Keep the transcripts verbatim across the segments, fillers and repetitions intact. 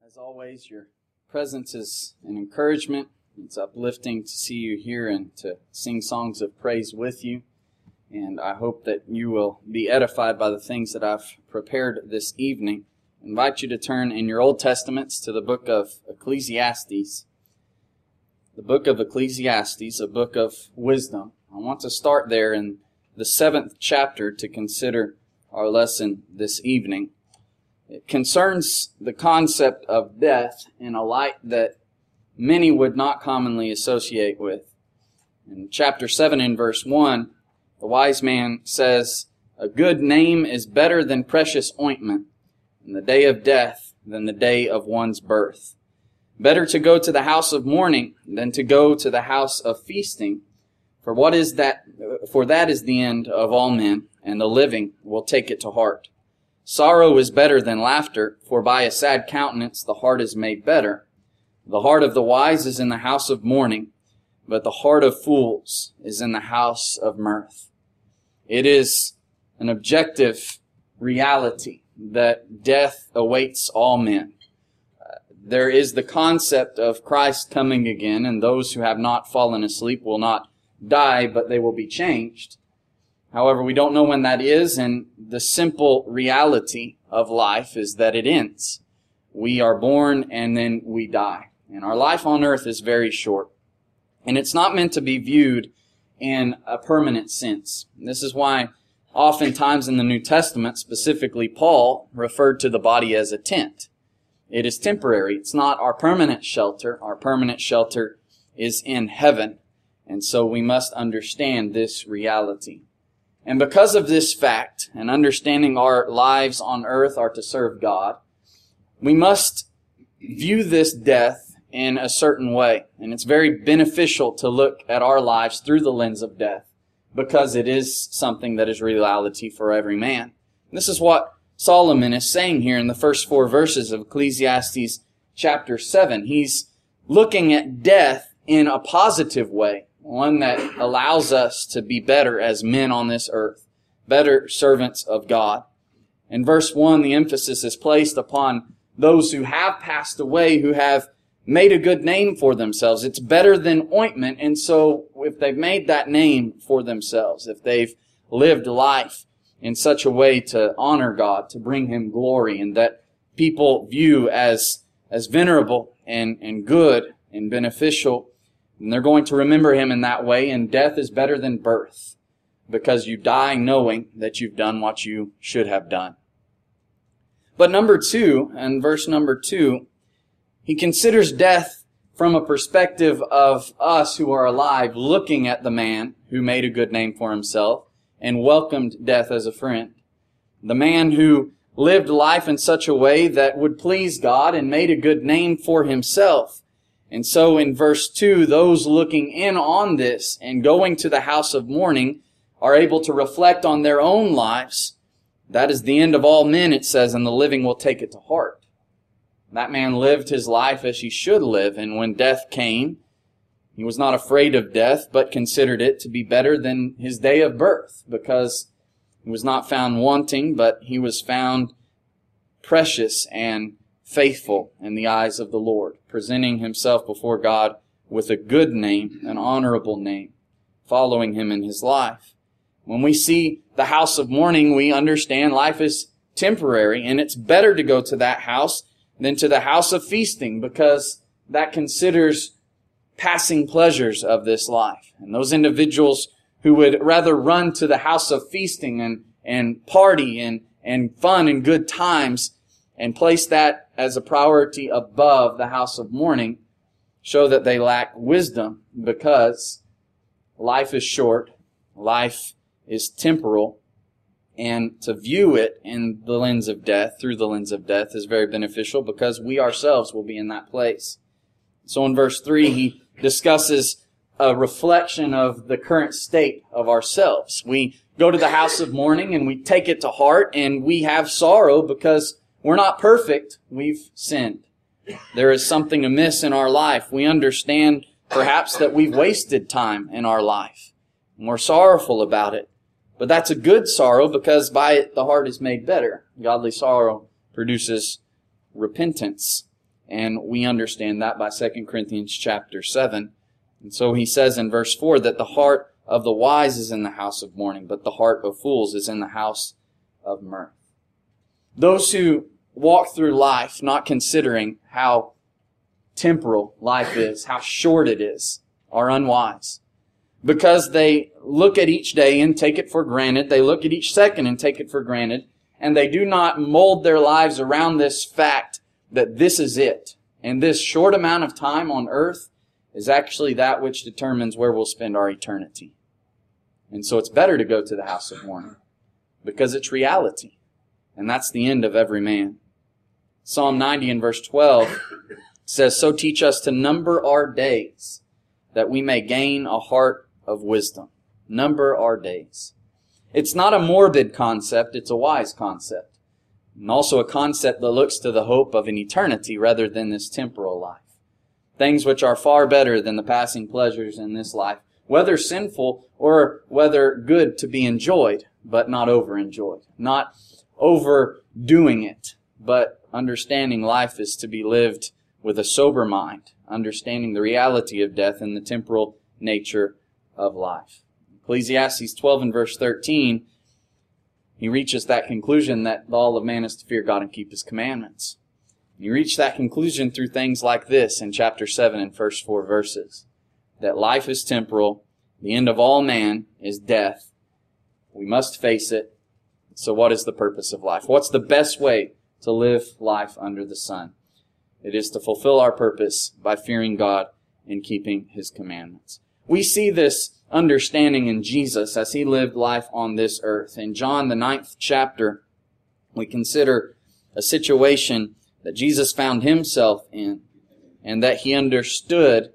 As always, your presence is an encouragement. It's uplifting to see you here and to sing songs of praise with you. And I hope that you will be edified by the things that I've prepared this evening. I invite you to turn in your Old Testaments to the book of Ecclesiastes. The book of Ecclesiastes, a book of wisdom. I want to start there in the seventh chapter to consider our lesson this evening. It concerns the concept of death in a light that many would not commonly associate with. In chapter seven, in verse one, the wise man says, "A good name is better than precious ointment, and the day of death than the day of one's birth. Better to go to the house of mourning than to go to the house of feasting. For what is that? For that is the end of all men, and the living will take it to heart. Sorrow is better than laughter, for by a sad countenance the heart is made better. The heart of the wise is in the house of mourning, but the heart of fools is in the house of mirth." It is an objective reality that death awaits all men. Uh, there is the concept of Christ coming again, and those who have not fallen asleep will not die, but they will be changed. However, we don't know when that is, and the simple reality of life is that it ends. We are born and then we die. And our life on earth is very short. And it's not meant to be viewed in a permanent sense. And this is why oftentimes in the New Testament, specifically Paul, referred to the body as a tent. It is temporary. It's not our permanent shelter. Our permanent shelter is in heaven. And so we must understand this reality. And because of this fact, and understanding our lives on earth are to serve God, we must view this death in a certain way. And it's very beneficial to look at our lives through the lens of death, because it is something that is reality for every man. And this is what Solomon is saying here in the first four verses of Ecclesiastes chapter seven. He's looking at death in a positive way. One that allows us to be better as men on this earth, better servants of God. In verse one, the emphasis is placed upon those who have passed away, who have made a good name for themselves. It's better than ointment, and so if they've made that name for themselves, if they've lived life in such a way to honor God, to bring Him glory, and that people view as, as venerable and, and good and beneficial, and they're going to remember Him in that way, and death is better than birth, because you die knowing that you've done what you should have done. But number two, and verse number two, he considers death from a perspective of us who are alive, looking at the man who made a good name for himself and welcomed death as a friend. The man who lived life in such a way that would please God and made a good name for himself. And so in verse two, those looking in on this and going to the house of mourning are able to reflect on their own lives. That is the end of all men, it says, and the living will take it to heart. That man lived his life as he should live, and when death came, he was not afraid of death, but considered it to be better than his day of birth, because he was not found wanting, but he was found precious and faithful in the eyes of the Lord, presenting himself before God with a good name, an honorable name, following Him in his life. When we see the house of mourning, we understand life is temporary, and it's better to go to that house than to the house of feasting, because that considers passing pleasures of this life. And those individuals who would rather run to the house of feasting and, and party and, and fun and good times and place that as a priority above the house of mourning show that they lack wisdom, because life is short, life is temporal, and to view it in the lens of death, through the lens of death, is very beneficial, because we ourselves will be in that place. So in verse three, he discusses a reflection of the current state of ourselves. We go to the house of mourning and we take it to heart, and we have sorrow because we're not perfect. We've sinned. There is something amiss in our life. We understand perhaps that we've wasted time in our life, and we're sorrowful about it. But that's a good sorrow, because by it the heart is made better. Godly sorrow produces repentance. And we understand that by Second Corinthians chapter seven. And so he says in verse four that the heart of the wise is in the house of mourning, but the heart of fools is in the house of mirth. Those who walk through life not considering how temporal life is, how short it is, are unwise. Because they look at each day and take it for granted. They look at each second and take it for granted. And they do not mold their lives around this fact that this is it. And this short amount of time on earth is actually that which determines where we'll spend our eternity. And so it's better to go to the house of mourning because it's reality. And that's the end of every man. Psalm ninety and verse twelve says, "So teach us to number our days, that we may gain a heart of wisdom." Number our days. It's not a morbid concept, it's a wise concept. And also a concept that looks to the hope of an eternity rather than this temporal life. Things which are far better than the passing pleasures in this life, whether sinful or whether good to be enjoyed, but not over-enjoyed. Not overdoing it, but understanding life is to be lived with a sober mind, understanding the reality of death and the temporal nature of life. Ecclesiastes twelve and verse thirteen, he reaches that conclusion that all of man is to fear God and keep His commandments. You reach that conclusion through things like this in chapter seven and first four verses. That life is temporal, the end of all man is death. We must face it. So what is the purpose of life? What's the best way to live life under the sun? It is to fulfill our purpose by fearing God and keeping His commandments. We see this understanding in Jesus as He lived life on this earth. In John, the ninth chapter, we consider a situation that Jesus found Himself in, and that He understood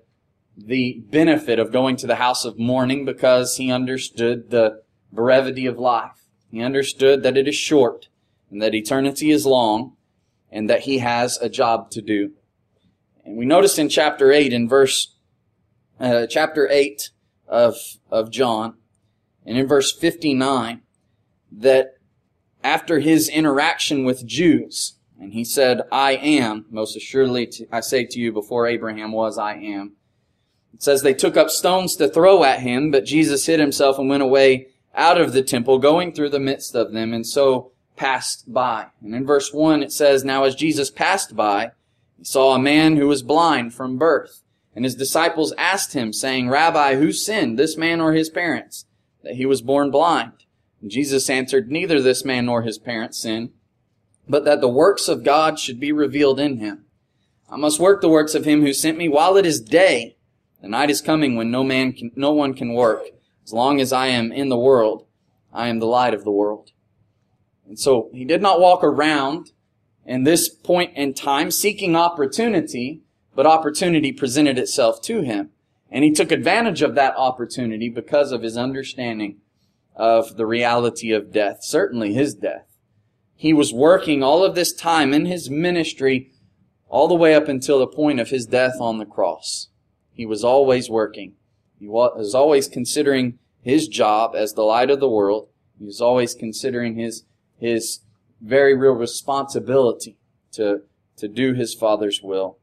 the benefit of going to the house of mourning because He understood the brevity of life. He understood that it is short, and that eternity is long, and that He has a job to do. And we notice in chapter eight, in verse, uh, chapter eight of, of John, and in verse fifty-nine, that after His interaction with Jews, and He said, "I am, most assuredly to, I say to you, before Abraham was, I am." It says they took up stones to throw at Him, but Jesus hid Himself and went away out of the temple, going through the midst of them, and so passed by. And in verse one it says, "Now as Jesus passed by, He saw a man who was blind from birth. And His disciples asked Him, saying, 'Rabbi, who sinned, this man or his parents, that he was born blind?' And Jesus answered, 'Neither this man nor his parents sinned, but that the works of God should be revealed in him. I must work the works of Him who sent me while it is day. The night is coming when no man can, no one can work. As long as I am in the world, I am the light of the world.'" And so He did not walk around in this point in time seeking opportunity, but opportunity presented itself to Him. And He took advantage of that opportunity because of His understanding of the reality of death, certainly His death. He was working all of this time in His ministry all the way up until the point of His death on the cross. He was always working. He was always considering His job as the light of the world. He was always considering His His very real responsibility to, to do His Father's will.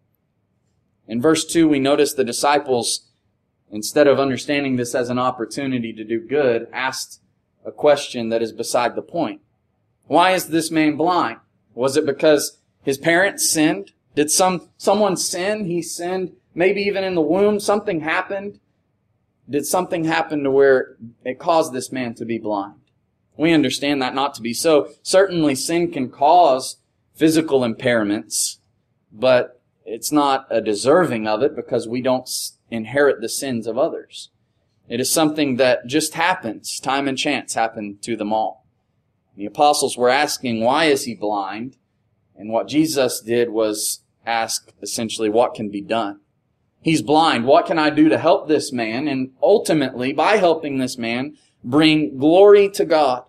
In verse two, we notice the disciples, instead of understanding this as an opportunity to do good, asked a question that is beside the point. Why is this man blind? Was it because his parents sinned? Did some someone sin? He sinned. Maybe even in the womb, something happened. Did something happen to where it caused this man to be blind? We understand that not to be so. Certainly sin can cause physical impairments, but it's not a deserving of it because we don't inherit the sins of others. It is something that just happens. Time and chance happen to them all. The apostles were asking, why is he blind? And what Jesus did was ask, essentially, what can be done? He's blind. What can I do to help this man? And ultimately, by helping this man, bring glory to God,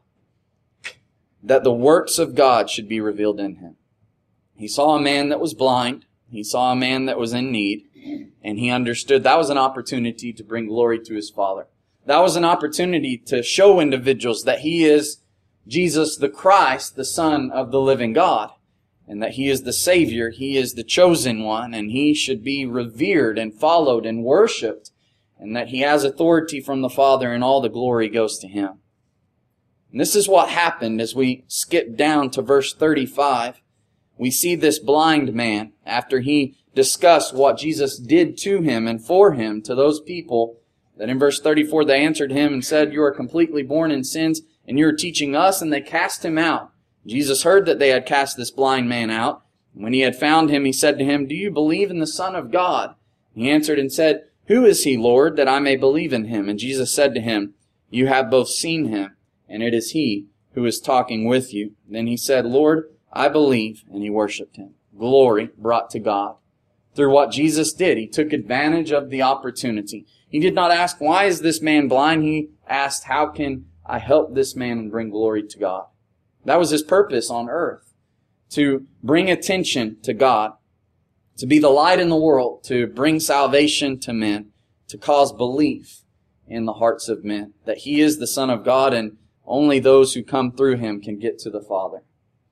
that the works of God should be revealed in him. He saw a man that was blind. He saw a man that was in need. And he understood that was an opportunity to bring glory to his Father. That was an opportunity to show individuals that he is Jesus the Christ, the Son of the living God. and that He is the Savior, He is the chosen one, and He should be revered and followed and worshiped, and that He has authority from the Father and all the glory goes to Him. And this is what happened as we skip down to verse thirty-five. We see this blind man, after he discussed what Jesus did to him and for him to those people, that in verse thirty-four they answered him and said, "You are completely born in sins, and you are teaching us," and they cast him out. Jesus heard that they had cast this blind man out. When He had found him, He said to him, "Do you believe in the Son of God?" He answered and said, "Who is He, Lord, that I may believe in Him?" And Jesus said to him, "You have both seen Him, and it is He who is talking with you." Then he said, "Lord, I believe," and he worshipped Him. Glory brought to God. Through what Jesus did, He took advantage of the opportunity. He did not ask, "Why is this man blind?" He asked, "How can I help this man and bring glory to God?" That was His purpose on earth, to bring attention to God, to be the light in the world, to bring salvation to men, to cause belief in the hearts of men, that He is the Son of God and only those who come through Him can get to the Father.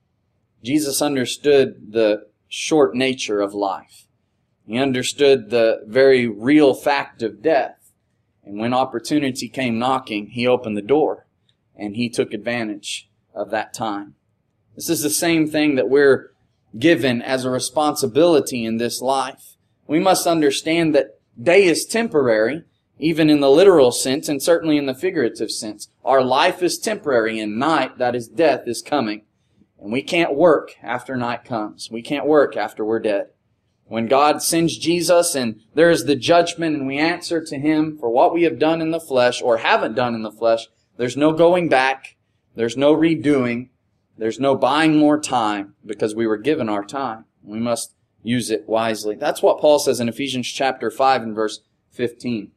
Jesus understood the short nature of life. He understood the very real fact of death. And when opportunity came knocking, He opened the door and He took advantage of that time. This is the same thing that we're given as a responsibility in this life. We must understand that day is temporary, even in the literal sense and certainly in the figurative sense. Our life is temporary, and night, that is death, is coming. And we can't work after night comes. We can't work after we're dead. When God sends Jesus and there is the judgment and we answer to Him for what we have done in the flesh or haven't done in the flesh, there's no going back. There's no redoing. There's no buying more time because we were given our time. We must use it wisely. That's what Paul says in Ephesians chapter five and verse fifteen.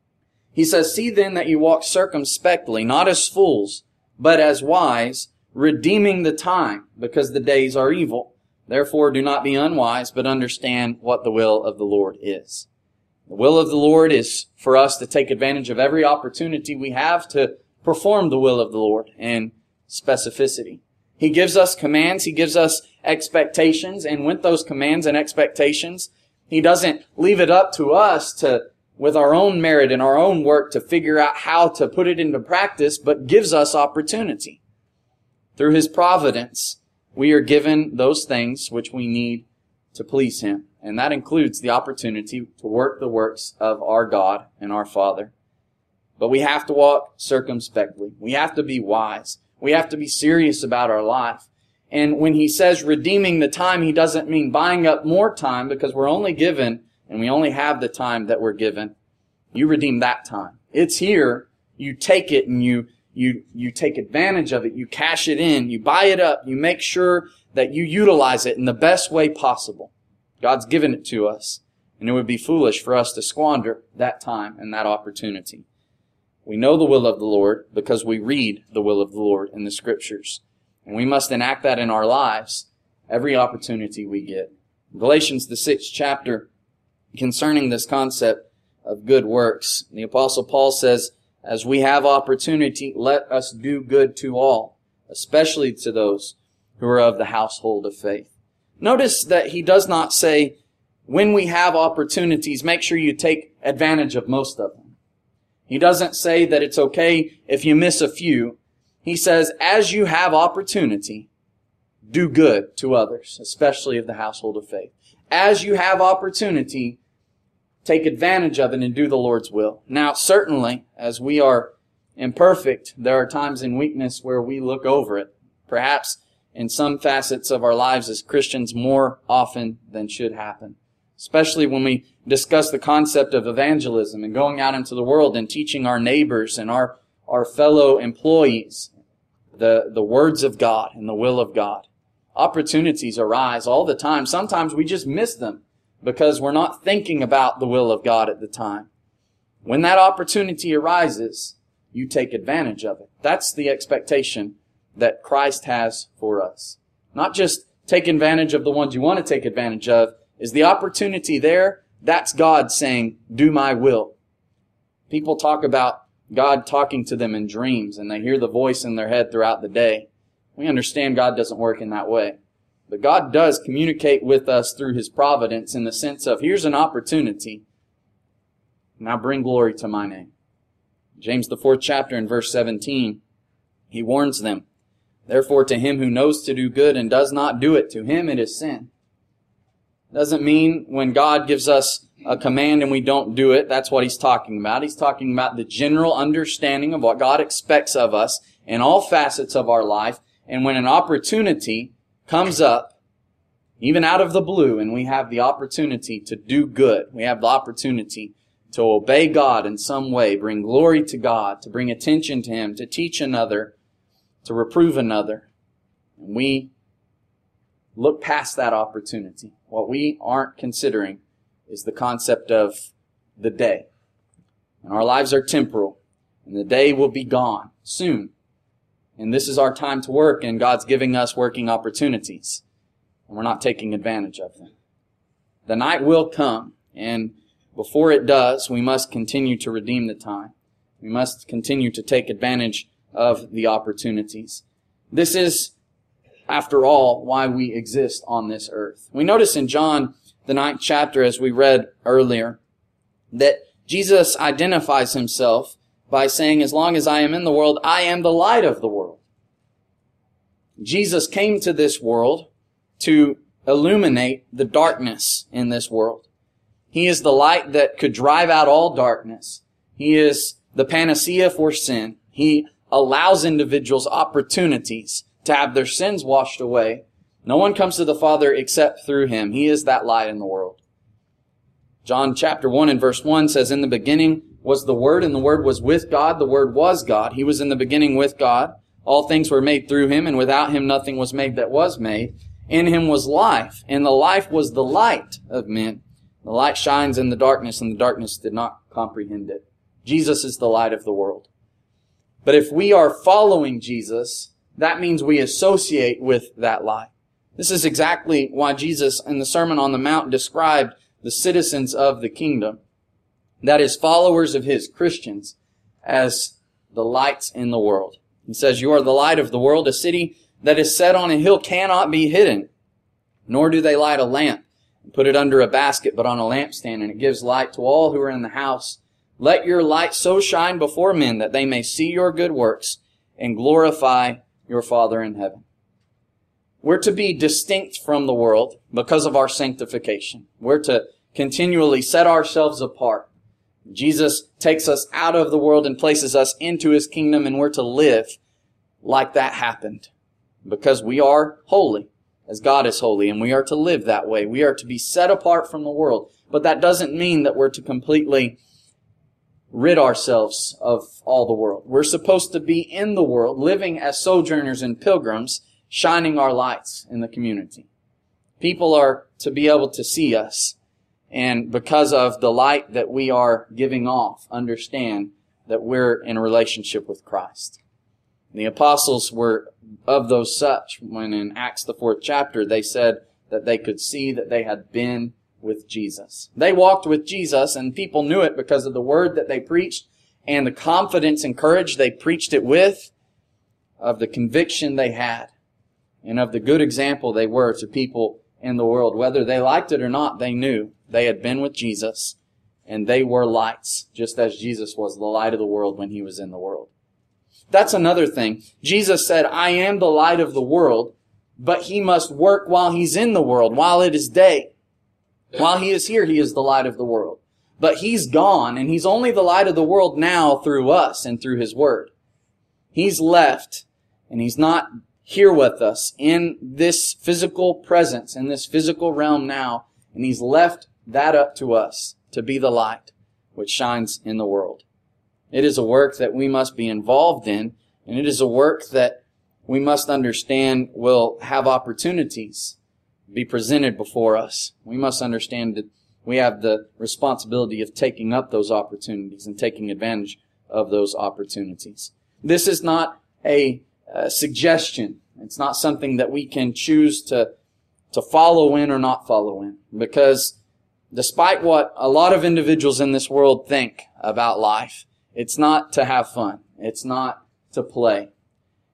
He says, "See then that you walk circumspectly, not as fools, but as wise, redeeming the time, because the days are evil. Therefore do not be unwise, but understand what the will of the Lord is." The will of the Lord is for us to take advantage of every opportunity we have to perform the will of the Lord in specificity. He gives us commands, He gives us expectations, and with those commands and expectations, He doesn't leave it up to us to, with our own merit and our own work, to figure out how to put it into practice, but gives us opportunity. Through His providence, we are given those things which we need to please Him. And that includes the opportunity to work the works of our God and our Father. But we have to walk circumspectly. We have to be wise. We have to be serious about our life. And when He says redeeming the time, He doesn't mean buying up more time, because we're only given, and we only have the time that we're given. You redeem that time. It's here. You take it and you You you take advantage of it. You cash it in. You buy it up. You make sure that you utilize it in the best way possible. God's given it to us, and it would be foolish for us to squander that time and that opportunity. We know the will of the Lord because we read the will of the Lord in the Scriptures, and we must enact that in our lives every opportunity we get. Galatians, the sixth chapter, concerning this concept of good works, the Apostle Paul says, "As we have opportunity, let us do good to all, especially to those who are of the household of faith." Notice that he does not say, when we have opportunities, make sure you take advantage of most of them. He doesn't say that it's okay if you miss a few. He says, as you have opportunity, do good to others, especially of the household of faith. As you have opportunity, take advantage of it and do the Lord's will. Now, certainly, as we are imperfect, there are times in weakness where we look over it. Perhaps in some facets of our lives as Christians more often than should happen. Especially when we discuss the concept of evangelism and going out into the world and teaching our neighbors and our, our fellow employees the, the words of God and the will of God. Opportunities arise all the time. Sometimes we just miss them because we're not thinking about the will of God at the time. When that opportunity arises, you take advantage of it. That's the expectation that Christ has for us. Not just take advantage of the ones you want to take advantage of. Is the opportunity there? That's God saying, do my will. People talk about God talking to them in dreams and they hear the voice in their head throughout the day. We understand God doesn't work in that way. But God does communicate with us through His providence in the sense of, here's an opportunity. Now bring glory to my name. James, the fourth chapter in verse seventeen, he warns them, therefore to him who knows to do good and does not do it, to him it is sin. Doesn't mean when God gives us a command and we don't do it, that's what He's talking about. He's talking about the general understanding of what God expects of us in all facets of our life. And when an opportunity comes up, even out of the blue, and we have the opportunity to do good, we have the opportunity to obey God in some way, bring glory to God, to bring attention to Him, to teach another, to reprove another. And we look past that opportunity. What we aren't considering is the concept of the day. And our lives are temporal, and the day will be gone soon. And this is our time to work, and God's giving us working opportunities, and we're not taking advantage of them. The night will come, and before it does, we must continue to redeem the time. We must continue to take advantage of the opportunities. This is, after all, why we exist on this earth. We notice in John, the ninth chapter, as we read earlier, that Jesus identifies Himself by saying, as long as I am in the world, I am the light of the world. Jesus came to this world to illuminate the darkness in this world. He is the light that could drive out all darkness. He is the panacea for sin. He allows individuals opportunities to have their sins washed away. No one comes to the Father except through Him. He is that light in the world. John chapter one and verse one says, in the beginning was the Word, and the Word was with God. The Word was God. He was in the beginning with God. All things were made through Him, and without Him nothing was made that was made. In Him was life, and the life was the light of men. The light shines in the darkness, and the darkness did not comprehend it. Jesus is the light of the world. But if we are following Jesus, that means we associate with that light. This is exactly why Jesus in the Sermon on the Mount described the citizens of the kingdom, that is, followers of His, Christians, as the lights in the world. He says, you are the light of the world. A city that is set on a hill cannot be hidden, nor do they light a lamp and put it under a basket, but on a lampstand, and it gives light to all who are in the house. Let your light so shine before men that they may see your good works and glorify your Father in heaven. We're to be distinct from the world because of our sanctification. We're to continually set ourselves apart. Jesus takes us out of the world and places us into His kingdom, and we're to live like that happened because we are holy as God is holy, and we are to live that way. We are to be set apart from the world, but that doesn't mean that we're to completely rid ourselves of all the world. We're supposed to be in the world, living as sojourners and pilgrims, shining our lights in the community. People are to be able to see us, and because of the light that we are giving off, understand that we're in a relationship with Christ. The apostles were of those such when in Acts the fourth chapter they said that they could see that they had been with Jesus. They walked with Jesus, and people knew it because of the word that they preached and the confidence and courage they preached it with, of the conviction they had, and of the good example they were to people in the world. Whether they liked it or not, they knew they had been with Jesus, and they were lights, just as Jesus was the light of the world when He was in the world. That's another thing. Jesus said, I am the light of the world, but He must work while He's in the world, while it is day. While He is here, He is the light of the world. But He's gone, and He's only the light of the world now through us and through His Word. He's left, and He's not here with us in this physical presence, in this physical realm now, and He's left that up to us to be the light which shines in the world. It is a work that we must be involved in, and it is a work that we must understand will have opportunities be presented before us. We must understand that we have the responsibility of taking up those opportunities and taking advantage of those opportunities. This is not a, a suggestion. It's not something that we can choose to, to follow in or not follow in, because despite what a lot of individuals in this world think about life, it's not to have fun. It's not to play.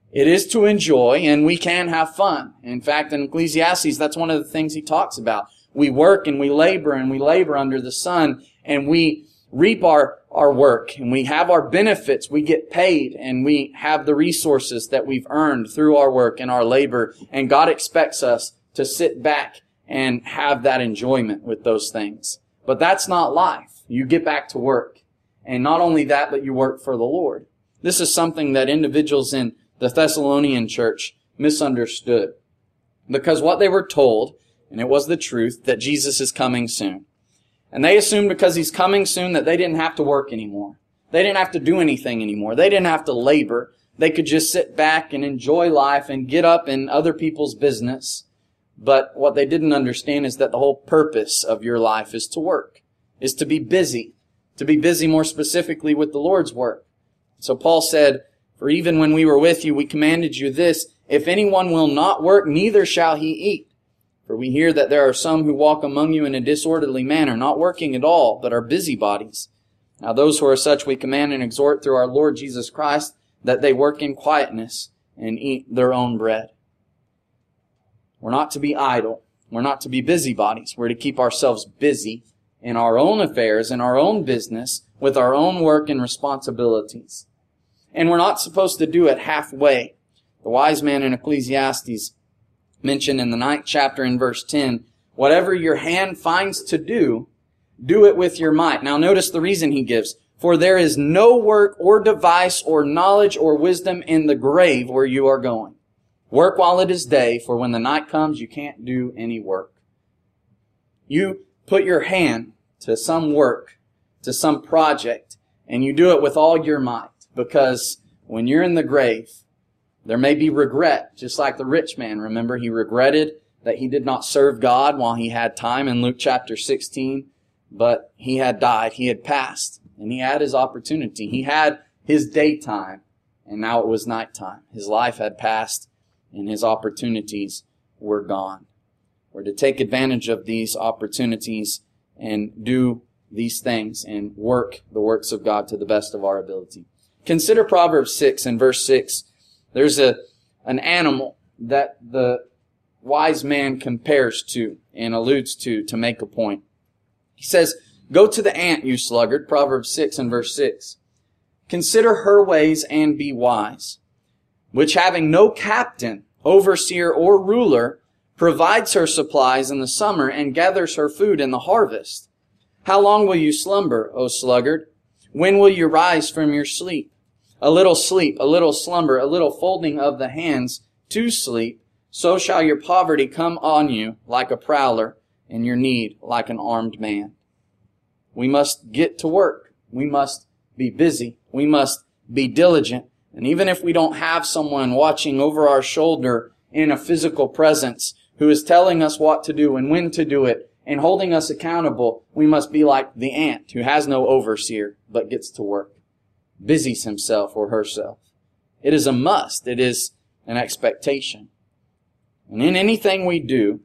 It is to enjoy, and we can have fun. In fact, in Ecclesiastes, that's one of the things he talks about. We work and we labor and we labor under the sun, and we reap our, our work, and we have our benefits. We get paid, and we have the resources that we've earned through our work and our labor. And God expects us to sit back and have that enjoyment with those things. But that's not life. You get back to work. And not only that, but you work for the Lord. This is something that individuals in the Thessalonian church misunderstood. Because what they were told, and it was the truth, that Jesus is coming soon. And they assumed because he's coming soon that they didn't have to work anymore. They didn't have to do anything anymore. They didn't have to labor. They could just sit back and enjoy life and get up in other people's business. But what they didn't understand is that the whole purpose of your life is to work, is to be busy, to be busy more specifically with the Lord's work. So Paul said, "For even when we were with you, we commanded you this, if anyone will not work, neither shall he eat. For we hear that there are some who walk among you in a disorderly manner, not working at all, but are busybodies. Now those who are such we command and exhort through our Lord Jesus Christ, that they work in quietness and eat their own bread." We're not to be idle. We're not to be busybodies. We're to keep ourselves busy in our own affairs, in our own business, with our own work and responsibilities. And we're not supposed to do it halfway. The wise man in Ecclesiastes mentioned in the ninth chapter in verse ten, "Whatever your hand finds to do, do it with your might." Now notice the reason he gives. "For there is no work or device or knowledge or wisdom in the grave where you are going. Work while it is day, for when the night comes, you can't do any work." You put your hand to some work, to some project, and you do it with all your might. Because when you're in the grave, there may be regret, just like the rich man. Remember, he regretted that he did not serve God while he had time in Luke chapter sixteen, but he had died, he had passed, and he had his opportunity. He had his daytime, and now it was nighttime. His life had passed, and his opportunities were gone. We're to take advantage of these opportunities and do these things and work the works of God to the best of our ability. Consider Proverbs six and verse six. There's a an animal that the wise man compares to and alludes to to make a point. He says, "Go to the ant, you sluggard," Proverbs six and verse six. "Consider her ways and be wise, which having no captain, overseer, or ruler, provides her supplies in the summer and gathers her food in the harvest. How long will you slumber, O sluggard? When will you rise from your sleep? A little sleep, a little slumber, a little folding of the hands to sleep, so shall your poverty come on you like a prowler, and your need like an armed man." We must get to work. We must be busy. We must be diligent. And even if we don't have someone watching over our shoulder in a physical presence who is telling us what to do and when to do it and holding us accountable, we must be like the ant who has no overseer but gets to work, busies himself or herself. It is a must. It is an expectation. And in anything we do,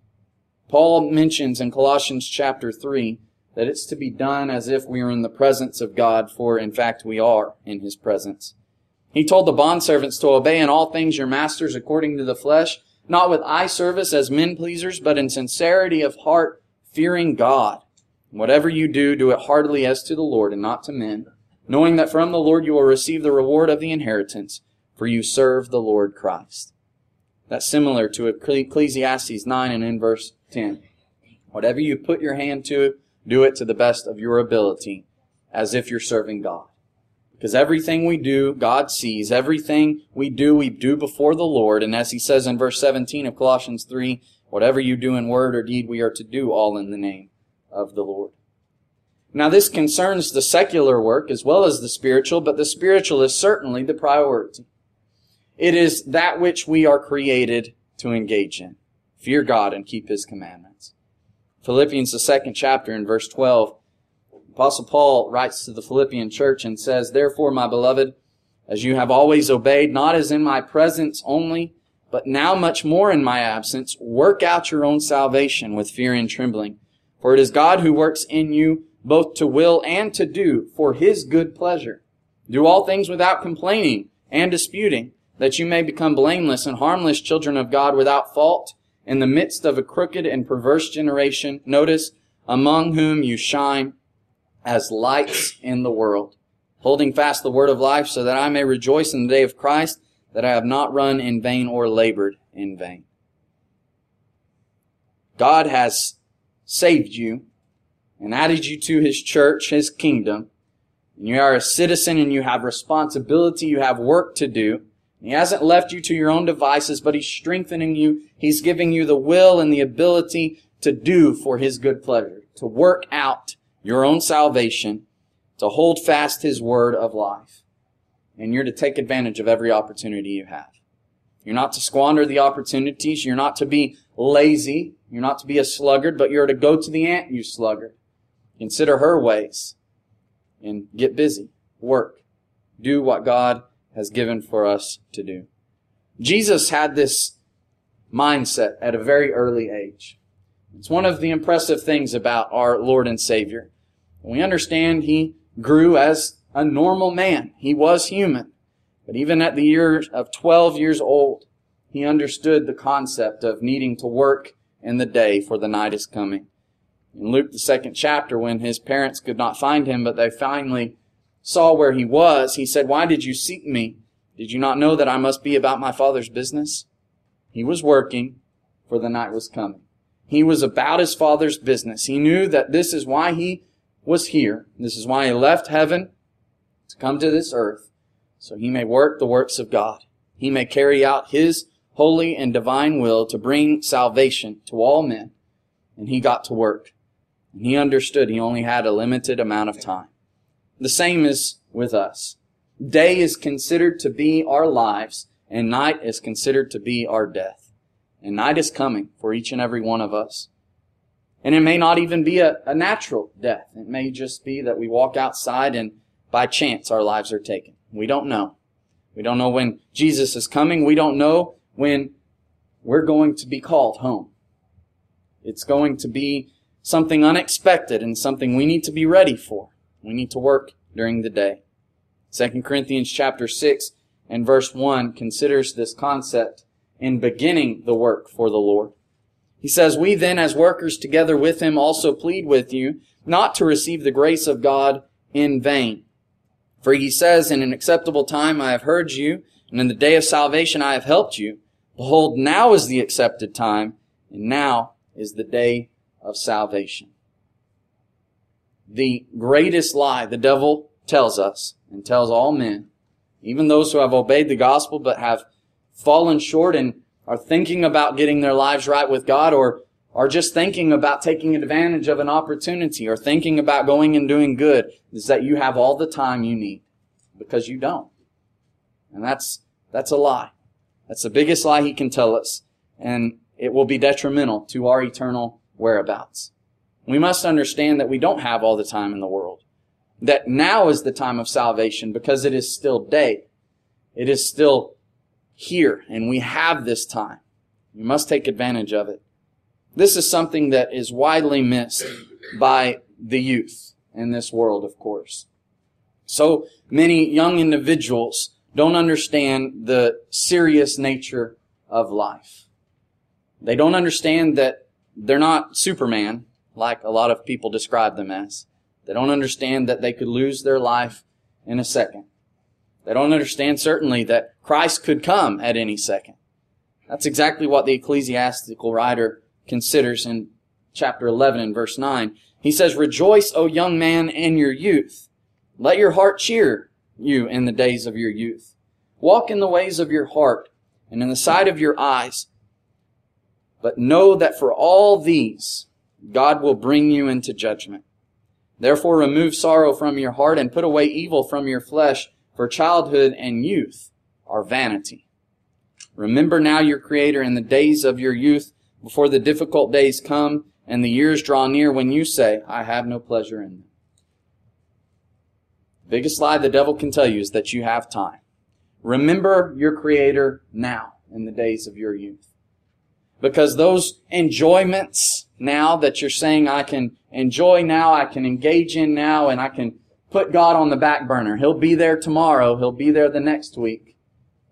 Paul mentions in Colossians chapter three that it's to be done as if we are in the presence of God, for in fact we are in His presence. He told the bondservants to obey in all things your masters according to the flesh, not with eye service as men pleasers, but in sincerity of heart, fearing God. Whatever you do, do it heartily as to the Lord and not to men, knowing that from the Lord you will receive the reward of the inheritance, for you serve the Lord Christ. That's similar to Ecclesiastes nine and in verse ten. Whatever you put your hand to, do it to the best of your ability, as if you're serving God. Because everything we do, God sees. Everything we do, we do before the Lord. And as he says in verse seventeen of Colossians three, whatever you do in word or deed, we are to do all in the name of the Lord. Now this concerns the secular work as well as the spiritual, but the spiritual is certainly the priority. It is that which we are created to engage in. Fear God and keep His commandments. Philippians, the second chapter, in verse twelve, Apostle Paul writes to the Philippian church and says, "Therefore, my beloved, as you have always obeyed, not as in my presence only, but now much more in my absence, work out your own salvation with fear and trembling. For it is God who works in you both to will and to do for His good pleasure. Do all things without complaining and disputing, that you may become blameless and harmless children of God without fault in the midst of a crooked and perverse generation, notice, among whom you shine as lights in the world, holding fast the word of life, so that I may rejoice in the day of Christ, that I have not run in vain or labored in vain. God has saved you and added you to His church, His kingdom. And you are a citizen and you have responsibility, you have work to do. He hasn't left you to your own devices, but He's strengthening you. He's giving you the will and the ability to do for His good pleasure, to work out your own salvation, to hold fast His word of life. And you're to take advantage of every opportunity you have. You're not to squander the opportunities. You're not to be lazy. You're not to be a sluggard, but you're to go to the ant, you sluggard. Consider her ways and get busy. Work. Do what God has given for us to do. Jesus had this mindset at a very early age. It's one of the impressive things about our Lord and Savior. We understand He grew as a normal man. He was human. But even at the year of twelve years old, He understood the concept of needing to work in the day, for the night is coming. In Luke, the second chapter, when His parents could not find Him, but they finally saw where He was, He said, "Why did you seek me? Did you not know that I must be about my Father's business?" He was working, for the night was coming. He was about His Father's business. He knew that this is why He was here. This is why He left heaven to come to this earth, so He may work the works of God. He may carry out His holy and divine will to bring salvation to all men. And He got to work. And He understood He only had a limited amount of time. The same is with us. Day is considered to be our lives, and night is considered to be our death. And night is coming for each and every one of us. And it may not even be a, a natural death. It may just be that we walk outside and by chance our lives are taken. We don't know. We don't know when Jesus is coming. We don't know when we're going to be called home. It's going to be something unexpected and something we need to be ready for. We need to work during the day. Second Corinthians chapter six and verse one considers this concept in beginning the work for the Lord. He says, "We then as workers together with Him also plead with you not to receive the grace of God in vain. For He says, in an acceptable time I have heard you, and in the day of salvation I have helped you. Behold, now is the accepted time, and now is the day of salvation." The greatest lie the devil tells us, and tells all men, even those who have obeyed the gospel but have fallen short and are thinking about getting their lives right with God, or are just thinking about taking advantage of an opportunity, or thinking about going and doing good, is that you have all the time you need. Because you don't. And that's that's a lie. That's the biggest lie he can tell us. And it will be detrimental to our eternal whereabouts. We must understand that we don't have all the time in the world. That now is the time of salvation because it is still day. It is still here, and we have this time. We must take advantage of it. This is something that is widely missed by the youth in this world, of course. So many young individuals don't understand the serious nature of life. They don't understand that they're not Superman, like a lot of people describe them as. They don't understand that they could lose their life in a second. They don't understand, certainly, that Christ could come at any second. That's exactly what the ecclesiastical writer considers in chapter eleven and verse nine. He says, "Rejoice, O young man, in your youth. Let your heart cheer you in the days of your youth. Walk in the ways of your heart and in the sight of your eyes. But know that for all these, God will bring you into judgment. Therefore remove sorrow from your heart and put away evil from your flesh, for childhood and youth are vanity. Remember now your Creator in the days of your youth, before the difficult days come and the years draw near when you say, I have no pleasure in them." The biggest lie the devil can tell you is that you have time. Remember your Creator now in the days of your youth. Because those enjoyments now that you're saying I can enjoy now, I can engage in now, and I can put God on the back burner. He'll be there tomorrow. He'll be there the next week.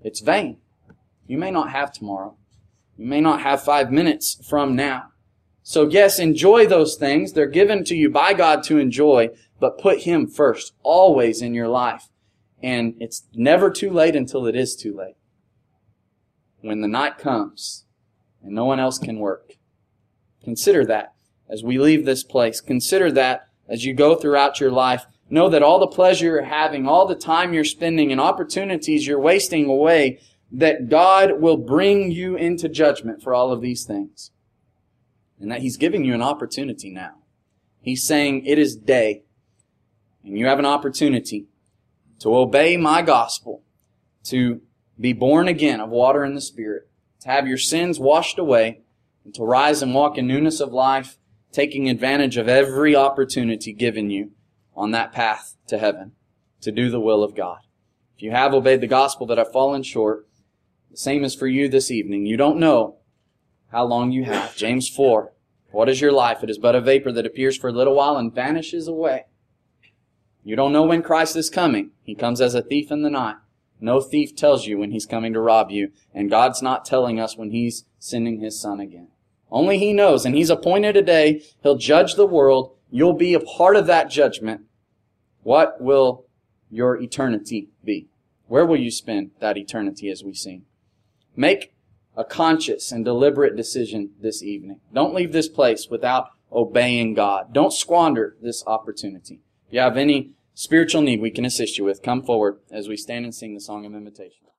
it's vain. You may not have tomorrow. You may not have five minutes from now. So yes, enjoy those things. They're given to you by God to enjoy, but put Him first, always in your life. And it's never too late until it is too late. When the night comes and no one else can work. Consider that as we leave this place. Consider that as you go throughout your life. Know that all the pleasure you're having, all the time you're spending, and opportunities you're wasting away, that God will bring you into judgment for all of these things. And that He's giving you an opportunity now. He's saying, it is day, and you have an opportunity to obey my gospel, to be born again of water and the Spirit, to have your sins washed away, and to rise and walk in newness of life, taking advantage of every opportunity given you on that path to heaven, to do the will of God. If you have obeyed the gospel but have fallen short, the same is for you this evening. You don't know how long you have. James four, what is your life? It is but a vapor that appears for a little while and vanishes away. You don't know when Christ is coming. He comes as a thief in the night. No thief tells you when He's coming to rob you, and God's not telling us when He's sending His Son again. Only He knows, and He's appointed a day. He'll judge the world. You'll be a part of that judgment. What will your eternity be? Where will you spend that eternity as we sing? Make a conscious and deliberate decision this evening. Don't leave this place without obeying God. Don't squander this opportunity. If you have any spiritual need we can assist you with, come forward as we stand and sing the song of invitation.